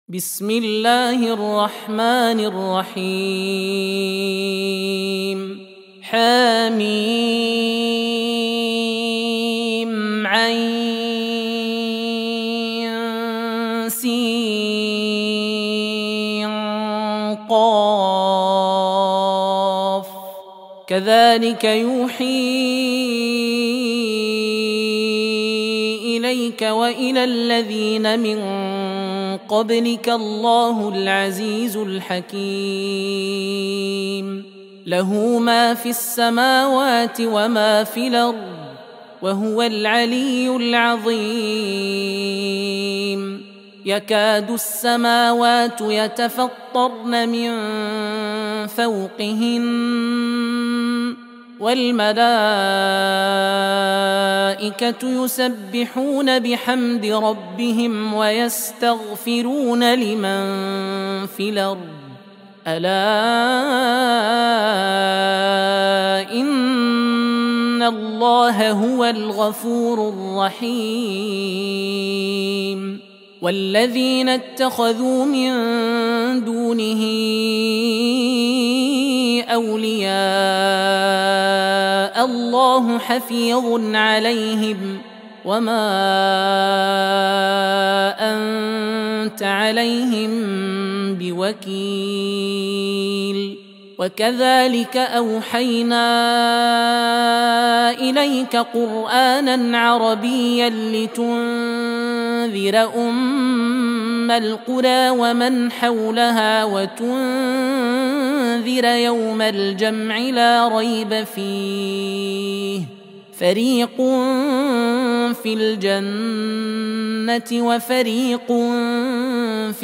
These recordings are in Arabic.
بسم الله الرحمن الرحيم حميم عين سين قاف كذلك يوحي إليك وإلى الذين من قبلك الله العزيز الحكيم له ما في السماوات وما في الأرض وهو العلي العظيم يكاد السماوات يتفطرن من فوقهن والملائكة يسبحون بحمد ربهم ويستغفرون لمن في الأرض ألا إن الله هو الغفور الرحيم والذين اتخذوا من دونه أولياء الله حفيظ عليهم وما أنت عليهم بوكيل وكذلك أوحينا إليك قرآنا عربيا لتنذر أم القرى ومن حولها وتنذر يوم الجمع لا ريب فيه فريق في الجنة وفريق في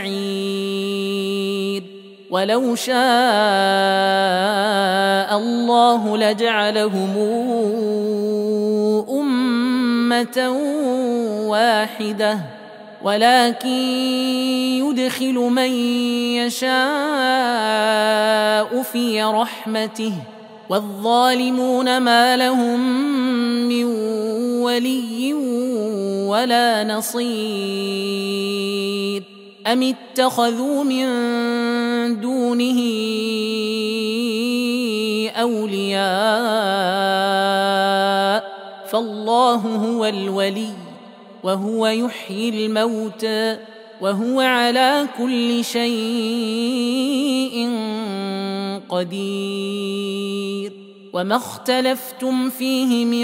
السعير ولو شاء الله لجعلهم أمة واحدة ولكن يدخل من يشاء في رحمته والظالمون ما لهم من ولي ولا نصير أم اتخذوا من دونه أولياء فالله هو الولي وهو يحيي الموتى وهو على كل شيء قدير وما اختلفتم فيه من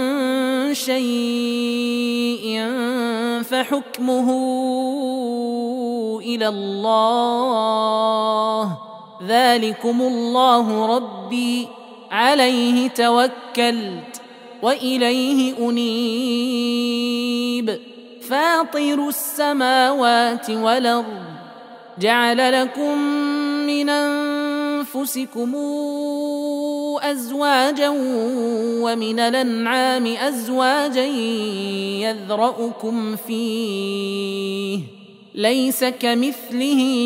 شيء فحكمه إلى الله ذلكم الله ربي عليه توكلت وإليه أنيب فاطر السماوات والأرض جعل لكم من أنفسكم أزواجا ومن الأنعام أزواجا يذرأكم فيه ليس كمثله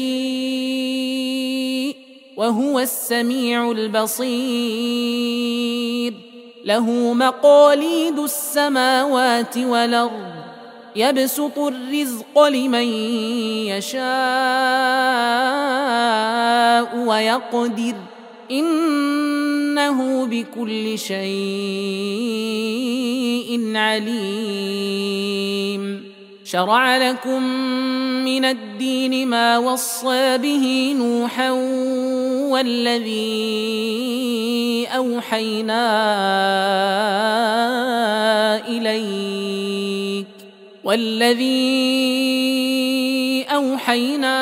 شيء وهو السميع البصير له مقاليد السماوات والأرض يبسط الرزق لمن يشاء ويقدر إنه بكل شيء عليم شرع لكم من الدين ما وصى به نوحا والذي أوحينا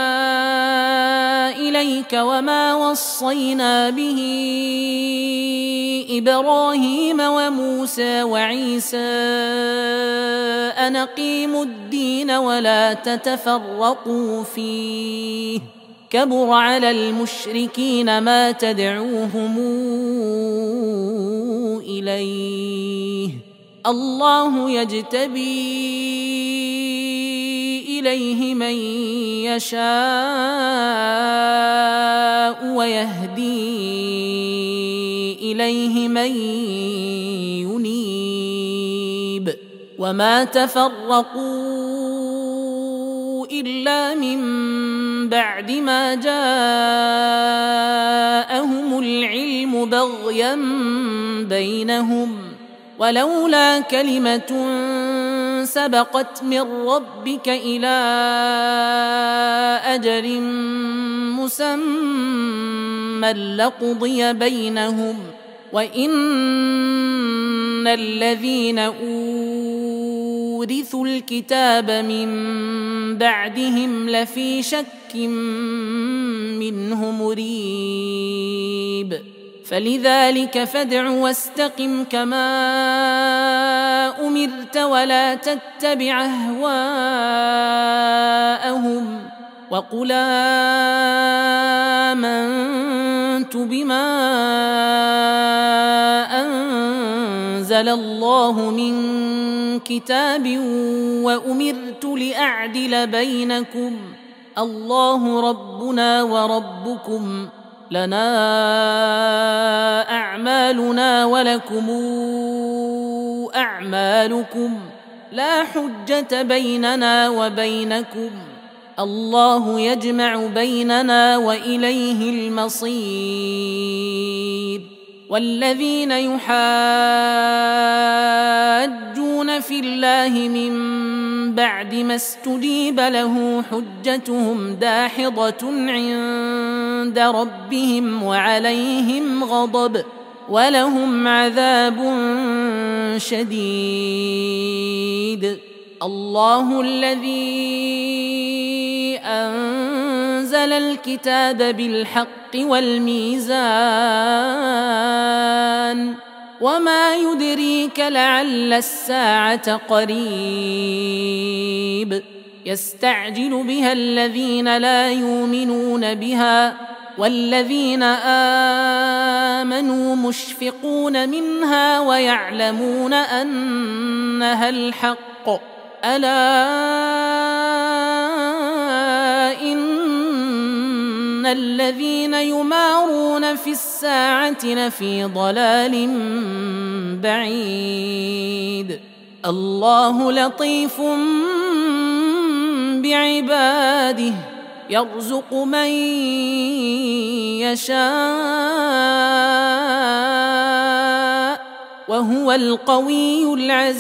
إليك وما وصينا به إبراهيم وموسى وعيسى أن أقيموا الدين ولا تتفرقوا فيه كبر على المشركين ما تدعوهم إليه الله يجتبي إليه من يشاء ويهدي إليه من ينيب وما تفرقوا إلا من بعد ما جاءهم العلم بغيا بينهم ولولا كلمة سبقت من ربك إلى أجل مسمى لقضي بينهم وإن الذين أورثوا الكتاب من بعدهم لفي شك منه مريب فلذلك فادع واستقم كما أمرت ولا تتبع أهواءهم وقل آمنت بما أنزل الله من كتاب وأمرت لأعدل بينكم الله ربنا وربكم لنا أعمالنا ولكم أعمالكم لا حجة بيننا وبينكم الله يجمع بيننا وإليه المصير والذين يحاجون في الله من بعد ما استجيب له حجتهم داحضة عند ربهم وعليهم غضب ولهم عذاب شديد الله الذي أنزل الكتاب بالحق والميزان وما يدريك لعل الساعة قريب يستعجل بها الذين لا يؤمنون بها والذين آمنوا مشفقون منها ويعلمون أنها الحق ألا إن الذين يمارون في الساعة لفي ضلال بعيد الله لطيف بعباده يرزق من يشاء وهو القوي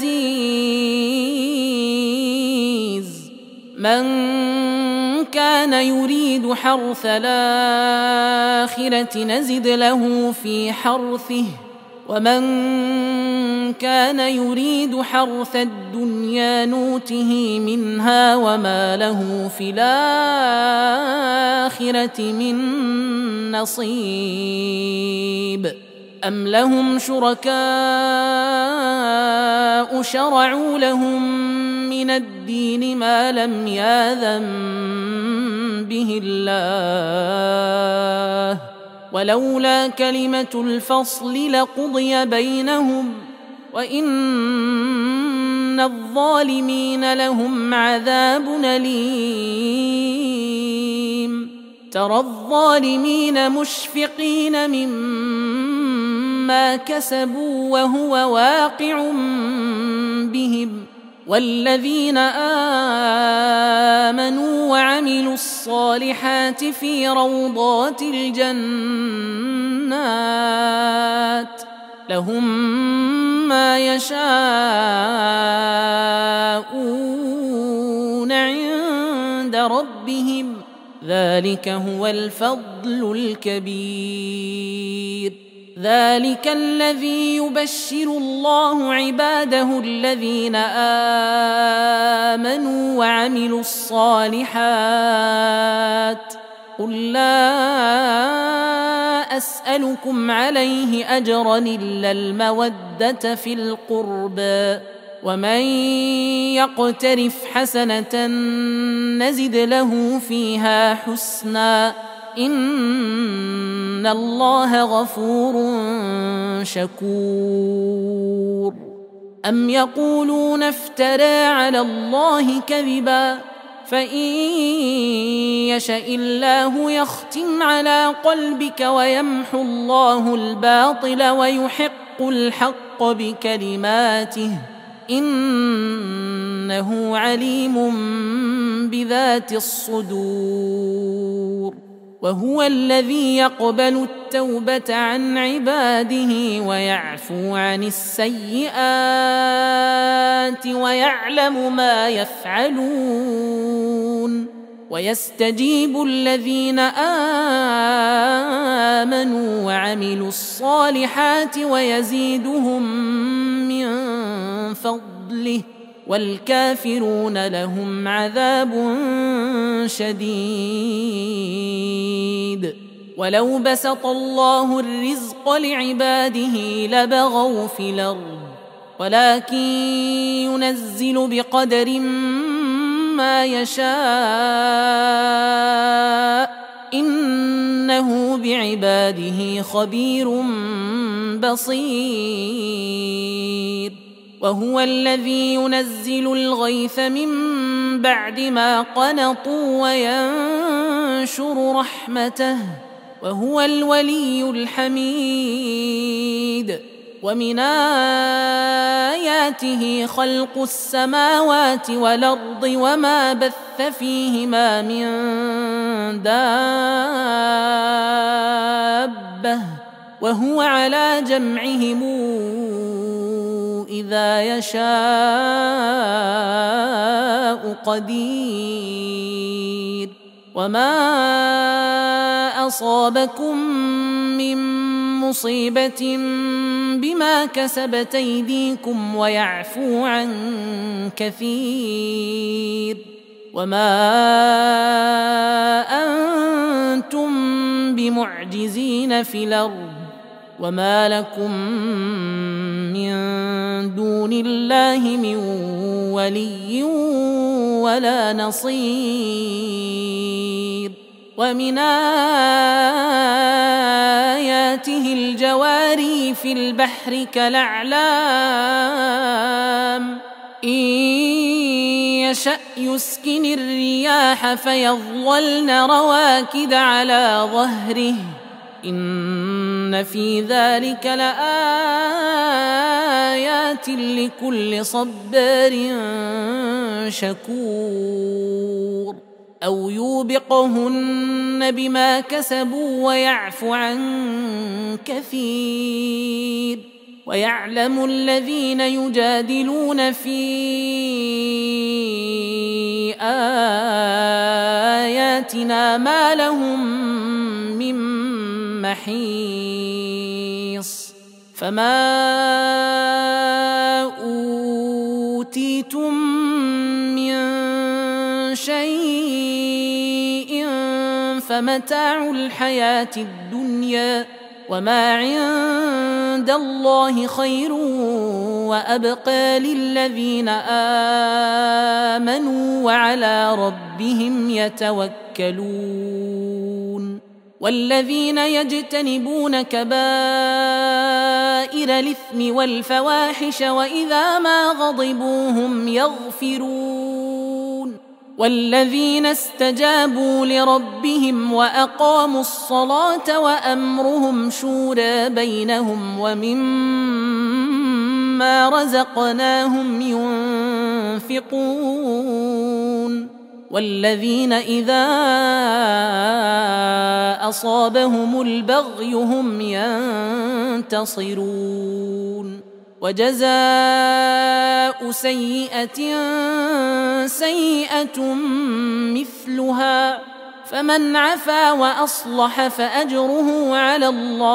العزيز من كان يريد حرث الآخرة نزد له في حرثه ومن كان يريد حرث الدنيا نوته منها وما له في الآخرة من نصيب أم لهم شركاء شرعوا لهم من الدين ما لم يأذن به الله ولولا كلمة الفصل لقضي بينهم وإن الظالمين لهم عذاب أليم ترى الظالمين مشفقين مما كسبوا وهو واقع بهم والذين آمنوا وعملوا الصالحات في روضات الجنات لهم ما يشاءون عند ربهم ذلك هو الفضل الكبير ذلك الذي يبشر الله عباده الذين آمنوا وعملوا الصالحات قل لا أسألكم عليه أجرا إلا المودة في القربى ومن يقترف حسنة نزد له فيها حسنا إن الله غفور شكور أم يقولون افترى على الله كذبا فإن يشأ الله يختم على قلبك ويمحو الله الباطل ويحق الحق بكلماته إنه عليم بذات الصدور وهو الذي يقبل التوبة عن عباده ويعفو عن السيئات ويعلم ما يفعلون ويستجيب الذين آمنوا وعملوا الصالحات ويزيدهم من فضله والكافرون لهم عذاب شديد ولو بسط الله الرزق لعباده لبغوا في الأرض ولكن ينزل بقدر ما يشاء إنه بعباده خبير بصير وهو الذي ينزل الغيث من بعد ما قنطوا وينشر رحمته وهو الولي الحميد ومن آياته خلق السماوات والأرض وما بث فيهما من دابة وهو على جمعهم إذا يشاء قدير وما أصابكم من مصيبة بما كسبت أيديكم ويعفو عن كثير وما أنتم بمعجزين في الأرض وما لكم من دون الله من ولي ولا نصير ومن آياته الجواري في البحر كالأعلام إن يشأ يسكن الرياح فيظللن رواكد على ظهره إن في ذلك لآيات لكل صبار شكور أو يوبقهن بما كسبوا ويعفو عن كثير ويعلم الذين يجادلون في آياتنا ما لهم من محيص فما أوتيتم من شيء فمتاع الحياة الدنيا وما عند الله خير وأبقى للذين آمنوا وعلى ربهم يتوكلون والذين يجتنبون كبائر الإثم والفواحش وإذا ما غضبوا هم يغفرون والذين استجابوا لربهم وأقاموا الصلاة وأمرهم شورى بينهم ومما رزقناهم ينفقون والذين إذا أصابهم البغي هم ينتصرون وجزاء سيئة سيئة مثلها فمن عفا وأصلح فأجره على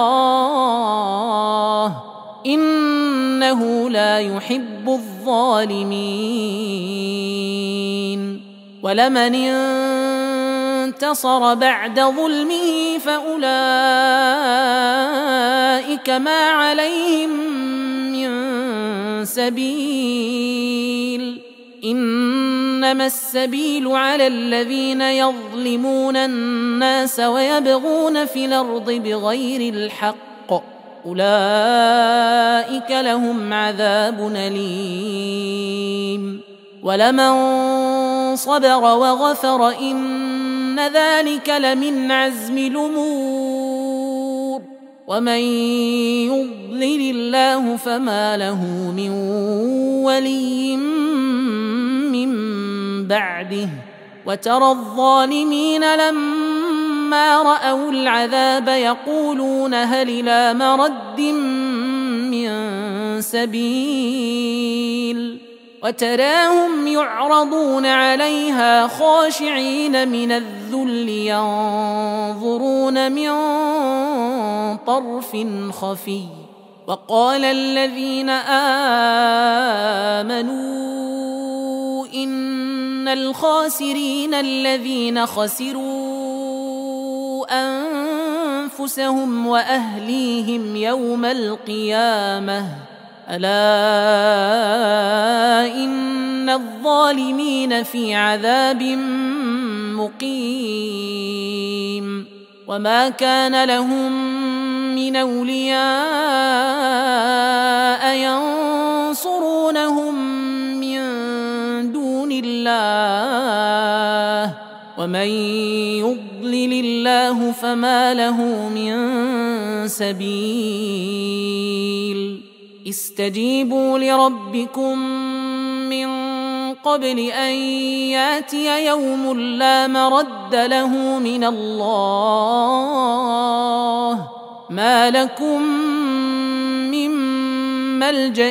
الله إنه لا يحب الظالمين ولمن انتصر بعد ظلمه فأولئك ما عليهم من سبيل إنما السبيل على الذين يظلمون الناس ويبغون في الأرض بغير الحق أولئك لهم عذاب أليم ولمن صبر وغفر إن ذلك لمن عزم الأمور ومن يضلل الله فما له من ولي من بعده وترى الظالمين لما رأوا العذاب يقولون هل إلى مرد من سبيل وتراهم يعرضون عليها خاشعين من الذل ينظرون من طرف خفي وقال الذين آمنوا إن الخاسرين الذين خسروا أنفسهم وأهليهم يوم القيامة ألا إن الظالمين في عذاب مقيم وما كان لهم من أولياء ينصرونهم من دون الله ومن يضلل الله فما له من سبيل استجيبوا لربكم من قبل أن ياتي يوم لا مرد له من الله ما لكم من ملجأ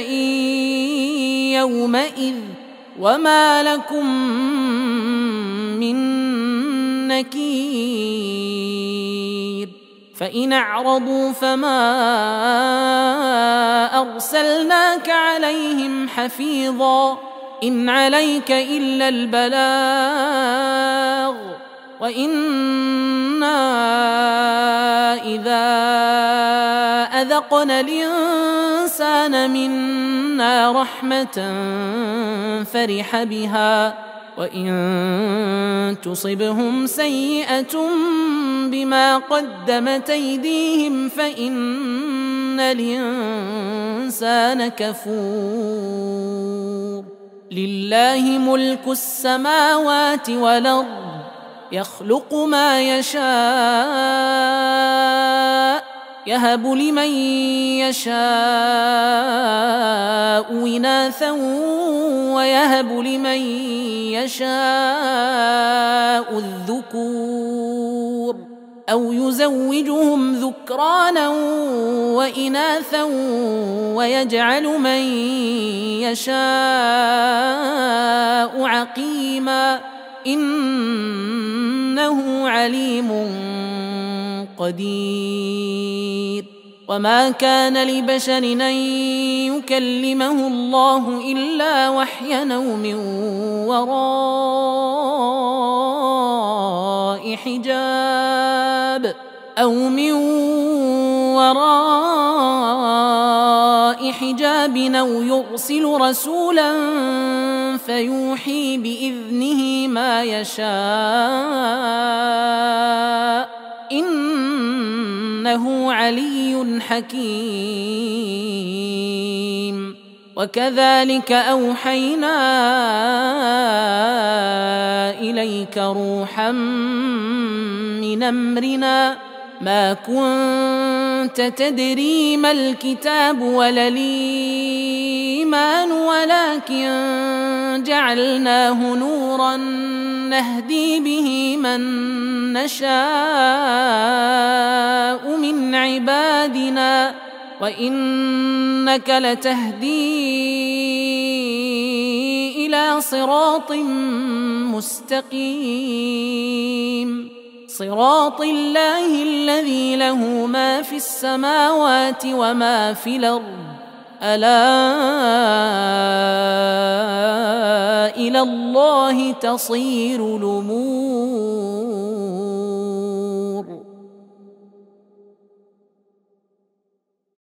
يومئذ وما لكم من نكير فإن أعرضوا فما أرسلناك عليهم حفيظا إن عليك إلا البلاغ وإنا إذا أذقنا الإنسان منا رحمة فرح بها وإن تصبهم سيئة بما قدمت أيديهم فإن الإنسان كفور لله ملك السماوات والأرض يخلق ما يشاء يهب لمن يشاء إناثا ويهب لمن يشاء الذكور أو يزوجهم ذكرانا وإناثا ويجعل من يشاء عقيما إنه عليم قدير وما كان لبشر أن يكلمه الله إلا وحيا أو من وراء حجاب أو يرسل رسولا فيوحي بإذنه ما يشاء إنه علي حكيم وكذلك أوحينا إليك روحا من أمرنا ما كنت تدري ما الكتاب ولا الإيمان ولكن جعلناه نورا نهدي به من نشاء من عبادنا وإنك لتهدي إلى صراط مستقيم صراط الله الذي له ما في السماوات وما في الأرض ألا إلى الله تصير الأمور